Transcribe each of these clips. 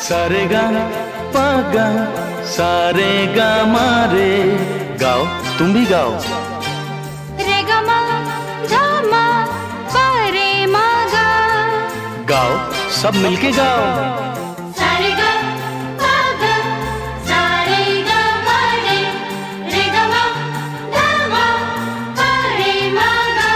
सारे गा पागा सारे गा मारे। गाओ, तुम भी गाओ। रे गा मा धा मा पा रे मा गा। गाओ, सब मिलके गाओ। सारे गा पा गा सारे गा मा रे। रे गा मा धा मा पा रे मा गा।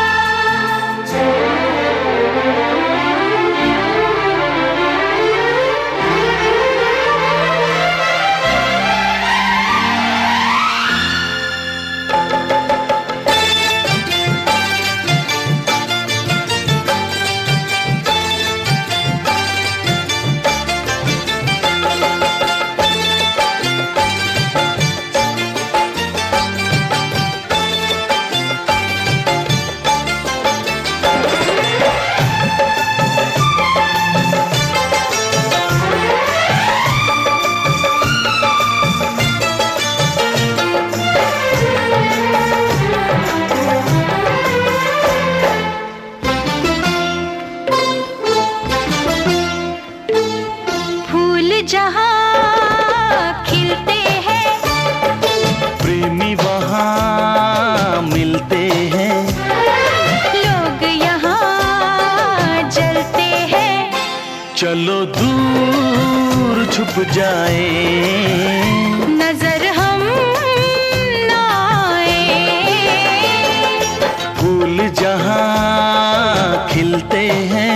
जहाँ खिलते हैं प्रेमी वहाँ मिलते हैं। लोग यहाँ जलते हैं। चलो दूर छुप जाए नजर हम ना आए। फूल जहाँ खिलते हैं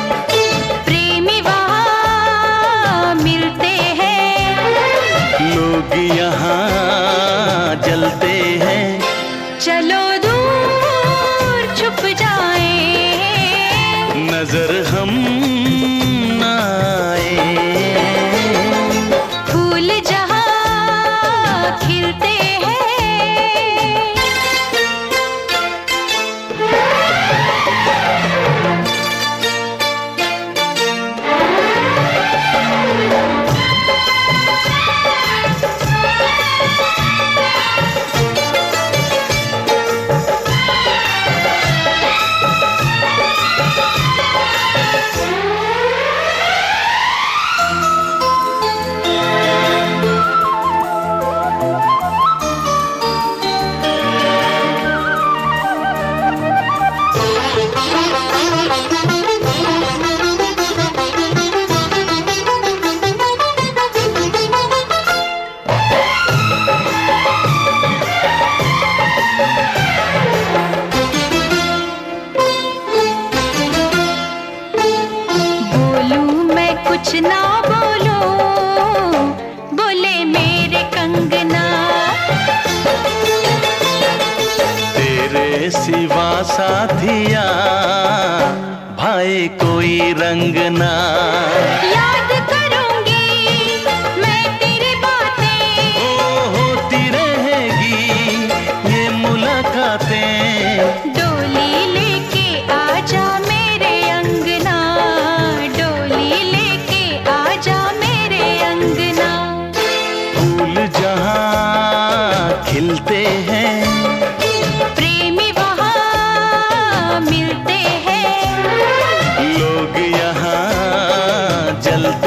लोग यहाँ जलते हैं। चलो दूर छुप जाए नजर हम ना आए। फूल जहाँ खिलते हैं। कुछ ना बोलो बोले मेरे कंगना। तेरे सिवा साथिया भाई कोई रंग ना। याद करूंगी मैं तेरी बातें होती रहेगी ये मुलाकातें। डोली लेके आजा मेरे अंगना। डोली लेके आजा मेरे अंगना। फूल जहाँ खिलते हैं प्रेमी वहाँ मिलते हैं। लोग यहाँ जलते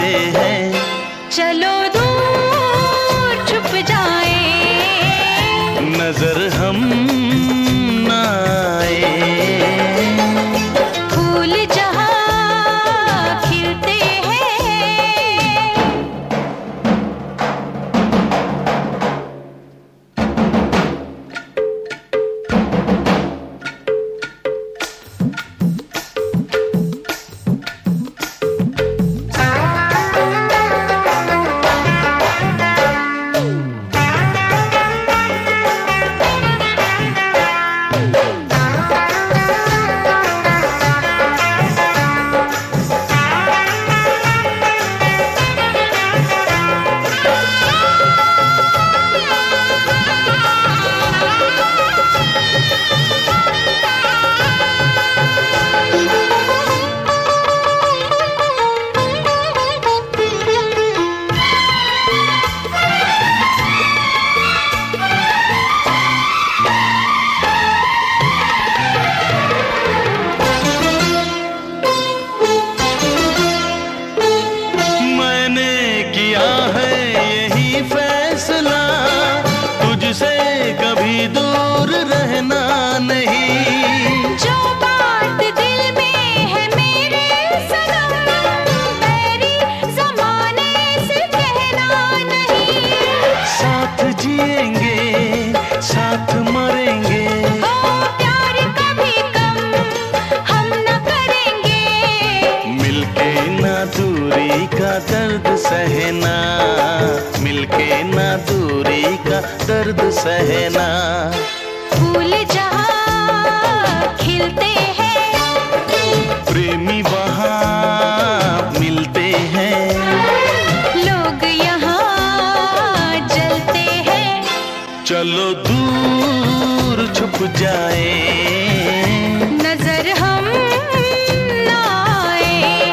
कहना नहीं। जो बात दिल में है मेरे सनम, बैरी ज़माने से कहना नहीं। साथ जिएंगे साथ मरेंगे, ओ प्यार कभी कम हम न करेंगे। मिलके ना दूरी का दर्द सहना, मिलके ना दूरी का दर्द सहना। फूल जहाँ खिलते हैं, प्रेमी वहाँ मिलते हैं, लोग यहाँ जलते हैं। चलो दूर छुप जाए, नजर हम ना आए।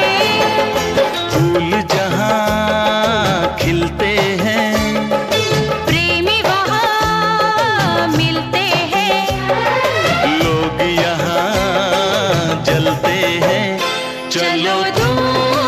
फूल जहाँ खिलते हैं, प्रेमी वहाँ मिलते हैं, लोग यहाँ जलते हैं। चलो दूर